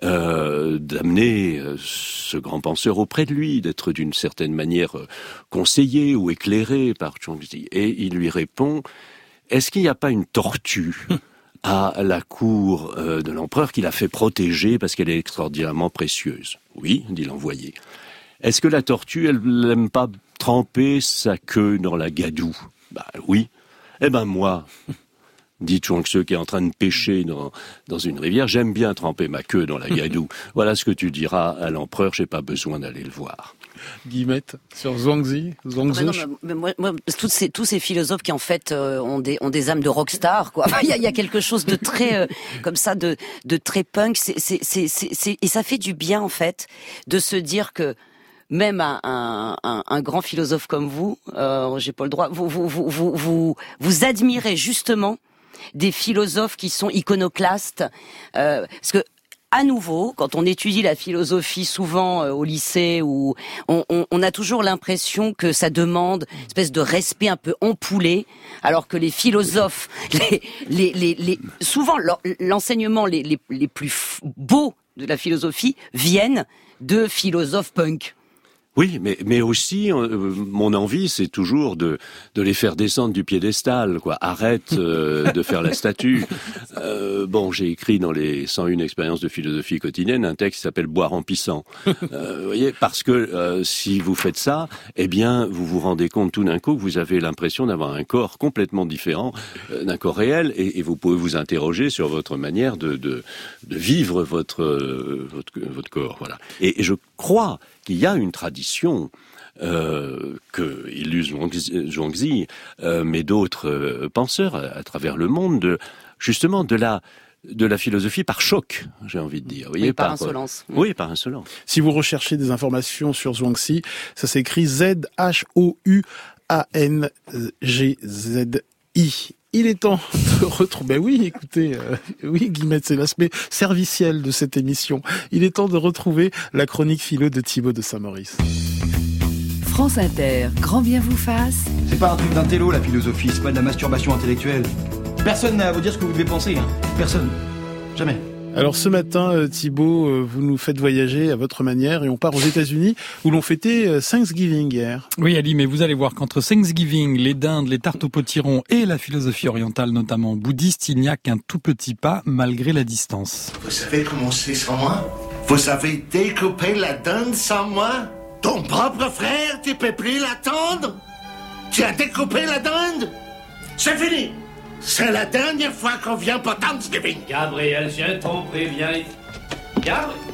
d'amener ce grand penseur auprès de lui, d'être d'une certaine manière conseillé ou éclairé par Zhuangzi. Et il lui répond: est-ce qu'il n'y a pas une tortue à la cour de l'empereur qu'il a fait protéger parce qu'elle est extraordinairement précieuse? Oui, dit l'envoyé. Est-ce que la tortue, elle n'aime pas tremper sa queue dans la gadoue? Oui. Eh ben moi, dit Zhuangzi qui est en train de pêcher dans une rivière, j'aime bien tremper ma queue dans la gadoue. Voilà ce que tu diras à l'empereur, j'ai pas besoin d'aller le voir. Guillemette sur Zhuangzi. Mais moi, tous ces philosophes qui en fait ont des âmes de rockstar, quoi. Il y a quelque chose de très comme ça, de très punk. Et ça fait du bien en fait de se dire que même un grand philosophe comme vous, j'ai pas le droit, vous admirez justement des philosophes qui sont iconoclastes, parce que à nouveau, quand on étudie la philosophie souvent au lycée, où on a toujours l'impression que ça demande une espèce de respect un peu ampoulé, alors que les philosophes, souvent l'enseignement les plus beaux de la philosophie viennent de philosophes punk. Oui, mais aussi, mon envie, c'est toujours de les faire descendre du piédestal, quoi. Arrête de faire la statue. J'ai écrit dans les 101 expériences de philosophie quotidienne un texte qui s'appelle Boire en pissant. Vous voyez, parce que si vous faites ça, eh bien, vous vous rendez compte tout d'un coup que vous avez l'impression d'avoir un corps complètement différent d'un corps réel, et vous pouvez vous interroger sur votre manière de vivre votre corps. Voilà. Et je crois qu'il y a une tradition que illustre Zhuangzi, mais d'autres penseurs à travers le monde, justement de la philosophie par choc, j'ai envie de dire. Vous voyez, par insolence. Oui, par insolence. Si vous recherchez des informations sur Zhuangzi, ça s'écrit Z-H-O-U-A-N-G-Z-I. Il est temps de retrouver... oui, écoutez, Guillemette, c'est l'aspect serviciel de cette émission. Il est temps de retrouver la chronique philo de Thibaut de Saint-Maurice. France Inter, grand bien vous fasse. C'est pas un truc d'intello, la philosophie, c'est pas de la masturbation intellectuelle. Personne n'a à vous dire ce que vous devez penser, hein. Personne. Jamais. Alors ce matin, Thibaut, vous nous faites voyager à votre manière et on part aux États-Unis où l'on fêtait Thanksgiving hier. Oui Ali, mais vous allez voir qu'entre Thanksgiving, les dindes, les tartes au potiron et la philosophie orientale, notamment bouddhiste, il n'y a qu'un tout petit pas malgré la distance. Vous savez comment c'est sans moi? Vous avez découpé la dinde sans moi? Ton propre frère, tu peux plus l'attendre? Tu as découpé la dinde? C'est fini! C'est la dernière fois qu'on vient pour Thanksgiving. Gabriel, je t'en préviens. Gabriel.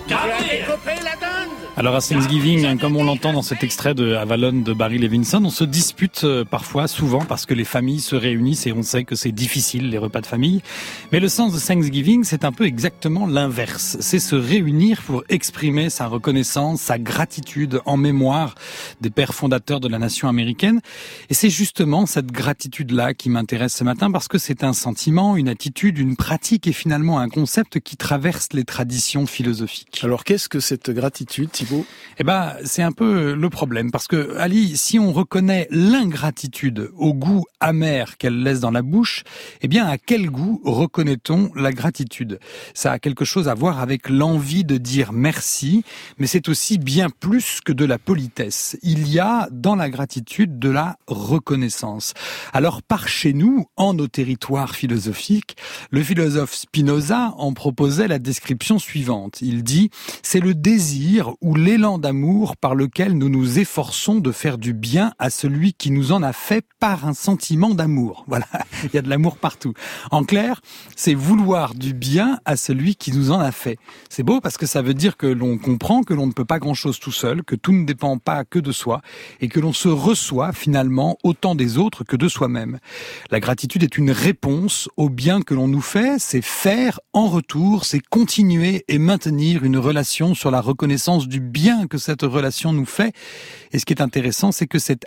Alors à Thanksgiving, comme on l'entend dans cet extrait de Avalon de Barry Levinson, on se dispute parfois, souvent, parce que les familles se réunissent et on sait que c'est difficile, les repas de famille. Mais le sens de Thanksgiving, c'est un peu exactement l'inverse. C'est se réunir pour exprimer sa reconnaissance, sa gratitude en mémoire des pères fondateurs de la nation américaine. Et c'est justement cette gratitude-là qui m'intéresse ce matin parce que c'est un sentiment, une attitude, une pratique et finalement un concept qui traverse les traditions philosophiques. Alors qu'est-ce que cette gratitude, Thibaut ? Eh ben, c'est un peu le problème parce que, Ali, si on reconnaît l'ingratitude au goût amer qu'elle laisse dans la bouche, eh bien, à quel goût reconnaît-on la gratitude ? Ça a quelque chose à voir avec l'envie de dire merci, mais c'est aussi bien plus que de la politesse. Il y a dans la gratitude de la reconnaissance. Alors, par chez nous, en nos territoires philosophiques, le philosophe Spinoza en proposait la description suivante. Il dit « C'est le désir ou l'élan d'amour par lequel nous nous efforçons de faire du bien à celui qui nous en a fait par un sentiment d'amour. » Voilà, il y a de l'amour partout. En clair, c'est vouloir du bien à celui qui nous en a fait. C'est beau parce que ça veut dire que l'on comprend que l'on ne peut pas grand-chose tout seul, que tout ne dépend pas que de soi et que l'on se reçoit finalement autant des autres que de soi-même. La gratitude est une réponse au bien que l'on nous fait, c'est faire en retour, c'est continuer et maintenir une relation sur la reconnaissance du bien que cette relation nous fait. Et ce qui est intéressant, c'est que cette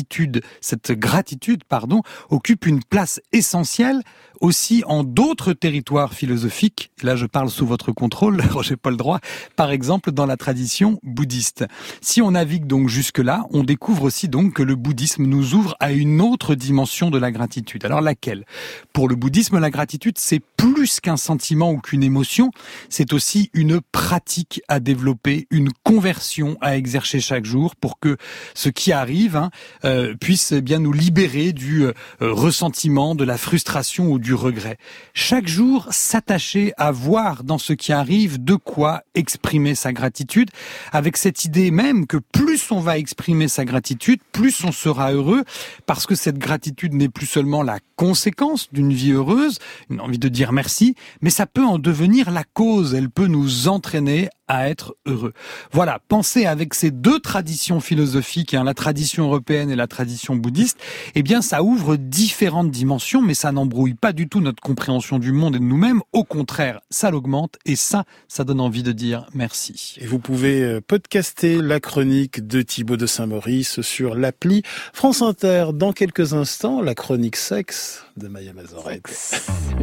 gratitude, occupe une place essentielle aussi en d'autres territoires philosophiques. Et là, je parle sous votre contrôle, Roger-Paul Droit, par exemple dans la tradition bouddhiste. Si on navigue donc jusque-là, on découvre aussi donc que le bouddhisme nous ouvre à une autre dimension de la gratitude. Alors laquelle ? Pour le bouddhisme, la gratitude, c'est plus qu'un sentiment ou qu'une émotion, c'est aussi une pratique à développer, une conversion à exercer chaque jour pour que ce qui arrive puisse bien nous libérer du ressentiment, de la frustration ou du regret. Chaque jour, s'attacher à voir dans ce qui arrive de quoi exprimer sa gratitude, avec cette idée même que plus on va exprimer sa gratitude, plus on sera heureux, parce que cette gratitude n'est plus seulement la conséquence d'une vie heureuse, une envie de dire merci, mais ça peut en devenir la cause, elle peut nous entraîner à être heureux. Voilà, pensez avec ces deux traditions philosophiques, la tradition européenne et la tradition bouddhiste, eh bien ça ouvre différentes dimensions, mais ça n'embrouille pas du tout notre compréhension du monde et de nous-mêmes. Au contraire, ça l'augmente et ça donne envie de dire merci. Et vous pouvez podcaster la chronique de Thibaut de Saint-Maurice sur l'appli France Inter. Dans quelques instants, la chronique sexe de Maya Mazorette.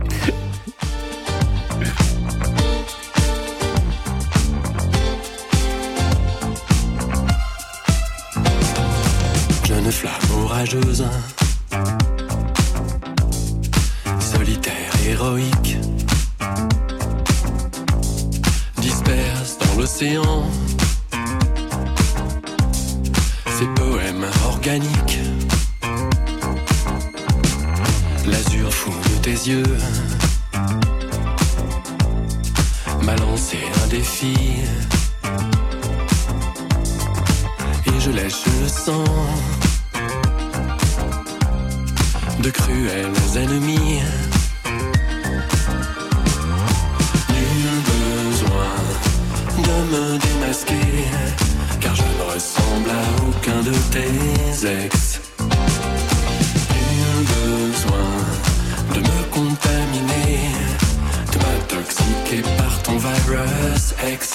Jeune flamme orageuse, solitaire, héroïque, disperse dans l'océan ses poèmes organiques. L'azur fou de tes yeux m'a lancé un défi et je lèche le sang de cruels ennemis. Nul besoin de me démasquer, car je ne ressemble à aucun de tes ex. Nul besoin de me contaminer, de m'intoxiquer par ton virus X.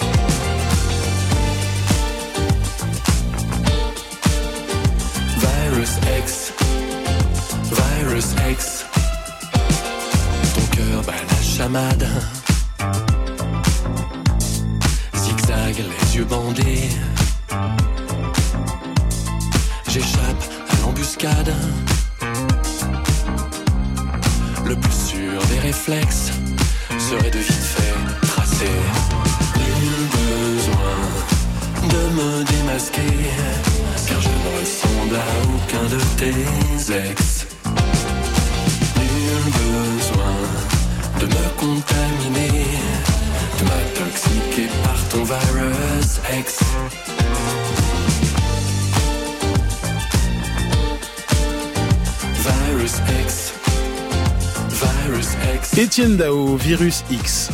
Virus X, Virus X, ton cœur bat la chamade, zigzag les yeux bandés, j'échappe à l'embuscade, le plus sûr des réflexes serait de vite fait tracer. Nul besoin de me démasquer, car je ne ressemble à aucun de tes ex. Nul besoin de me contaminer, de m'intoxiquer par ton virus X. Virus X, Virus X. Étienne Dao, Virus X.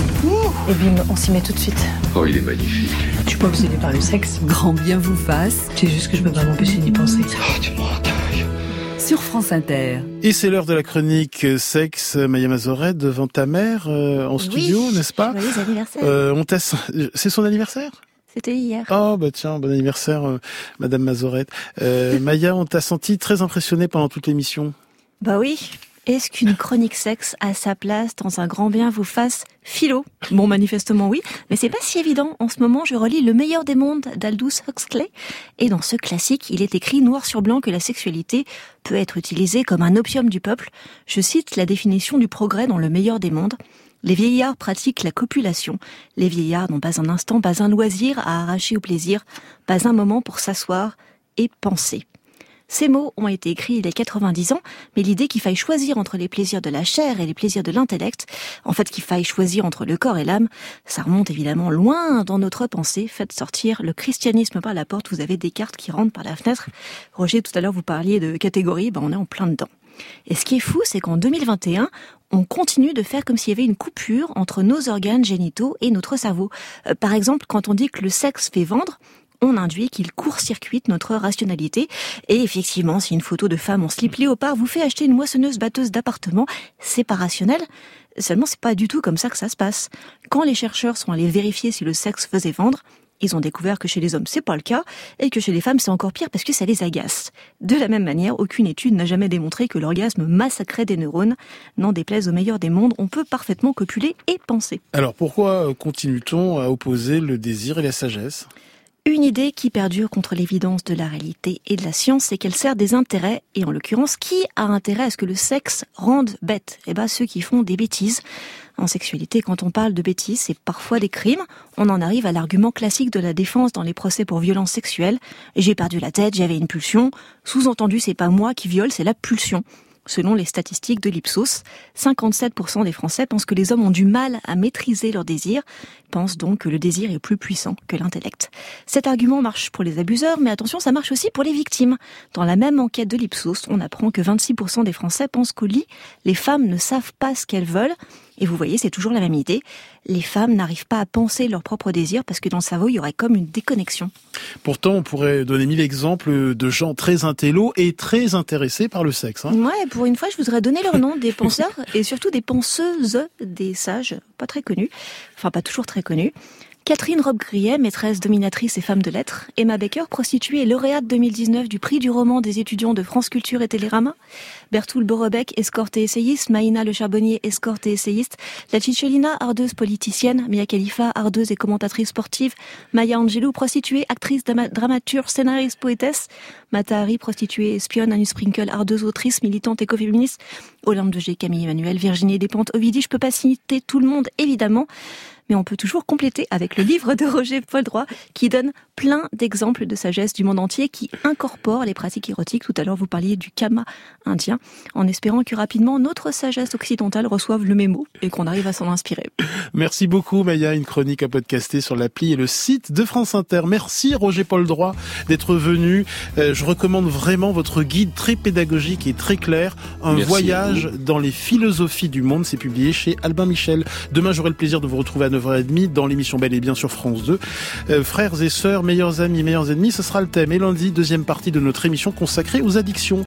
Et bim, on s'y met tout de suite. Oh, il est magnifique. Je suis pas obsédée par le sexe. Grand bien vous fasse. C'est juste que je peux pas m'empêcher d'y penser. Oh, tu me racailles. Sur France Inter. Et c'est l'heure de la chronique sexe. Maya Mazoret, devant ta mère en studio, n'est-ce pas? Joyeux anniversaire. C'est son anniversaire? C'était hier. Oh, bah tiens, bon anniversaire, Madame Mazoret. Maya, on t'a senti très impressionnée pendant toute l'émission. Bah oui. Est-ce qu'une chronique sexe a sa place dans un grand bien vous fasse philo? Bon, manifestement oui, mais c'est pas si évident. En ce moment, je relis Le meilleur des mondes d'Aldous Huxley. Et dans ce classique, il est écrit noir sur blanc que la sexualité peut être utilisée comme un opium du peuple. Je cite la définition du progrès dans Le meilleur des mondes. Les vieillards pratiquent la copulation. Les vieillards n'ont pas un instant, pas un loisir à arracher au plaisir, pas un moment pour s'asseoir et penser. Ces mots ont été écrits il y a 90 ans, mais l'idée qu'il faille choisir entre les plaisirs de la chair et les plaisirs de l'intellect, en fait qu'il faille choisir entre le corps et l'âme, ça remonte évidemment loin dans notre pensée. Faites sortir le christianisme par la porte, vous avez Descartes qui rentre par la fenêtre. Roger, tout à l'heure vous parliez de catégories, on est en plein dedans. Et ce qui est fou, c'est qu'en 2021, on continue de faire comme s'il y avait une coupure entre nos organes génitaux et notre cerveau. Par exemple, quand on dit que le sexe fait vendre, on induit qu'il court-circuite notre rationalité. Et effectivement, si une photo de femme en slip léopard vous fait acheter une moissonneuse-batteuse d'appartement, c'est pas rationnel. Seulement, c'est pas du tout comme ça que ça se passe. Quand les chercheurs sont allés vérifier si le sexe faisait vendre, ils ont découvert que chez les hommes, c'est pas le cas, et que chez les femmes, c'est encore pire parce que ça les agace. De la même manière, aucune étude n'a jamais démontré que l'orgasme massacrait des neurones. N'en déplaise au meilleur des mondes, on peut parfaitement copuler et penser. Alors, pourquoi continue-t-on à opposer le désir et la sagesse ? Une idée qui perdure contre l'évidence de la réalité et de la science, c'est qu'elle sert des intérêts, et en l'occurrence, qui a intérêt à ce que le sexe rende bête? Ceux qui font des bêtises. En sexualité, quand on parle de bêtises, c'est parfois des crimes. On en arrive à l'argument classique de la défense dans les procès pour violences sexuelles. J'ai perdu la tête, j'avais une pulsion. Sous-entendu, c'est pas moi qui viole, c'est la pulsion. Selon les statistiques de l'Ipsos, 57% des Français pensent que les hommes ont du mal à maîtriser leur désir, pensent donc que le désir est plus puissant que l'intellect. Cet argument marche pour les abuseurs, mais attention, ça marche aussi pour les victimes. Dans la même enquête de l'Ipsos, on apprend que 26% des Français pensent qu'au lit, les femmes ne savent pas ce qu'elles veulent. Et vous voyez, c'est toujours la même idée. Les femmes n'arrivent pas à penser leur propre désir parce que dans le cerveau, il y aurait comme une déconnexion. Pourtant, on pourrait donner 1000 exemples de gens très intellos et très intéressés par le sexe. Ouais, pour une fois, je voudrais donner leur nom, des penseurs et surtout des penseuses, des sages, pas très connus, enfin pas toujours très connus. Catherine Robbe-Grillet, maîtresse dominatrice et femme de lettres. Emma Baker, prostituée et lauréate 2019 du prix du roman des étudiants de France Culture et Télérama. Bertoul Borobec, escorte et essayiste. Maïna Le Charbonnier, escorte et essayiste. La Cicciolina, ardeuse politicienne. Mia Khalifa, ardeuse et commentatrice sportive. Maya Angelou, prostituée, actrice, dramaturge, scénariste, poétesse. Mata Hari, prostituée, espionne. Anu Sprinkle, ardeuse, autrice, militante écoféministe. Olympe de G, Camille Emmanuel, Virginie Despentes, Ovidie. Je peux pas citer tout le monde, évidemment. Mais on peut toujours compléter avec le livre de Roger Poldroy qui donne plein d'exemples de sagesse du monde entier qui incorporent les pratiques érotiques. Tout à l'heure, vous parliez du kama indien, en espérant que rapidement notre sagesse occidentale reçoive le mémo et qu'on arrive à s'en inspirer. Merci beaucoup Maya, une chronique à podcaster sur l'appli et le site de France Inter. Merci Roger Poldroy d'être venu. Je recommande vraiment votre guide très pédagogique et très clair, un Merci voyage dans les philosophies du monde. C'est publié chez Albin Michel. Demain, j'aurai le plaisir de vous retrouver à 9h30 dans l'émission Bel et Bien sur France 2. Frères et sœurs, meilleurs amis, meilleurs ennemis, ce sera le thème. Et lundi, deuxième partie de notre émission consacrée aux addictions.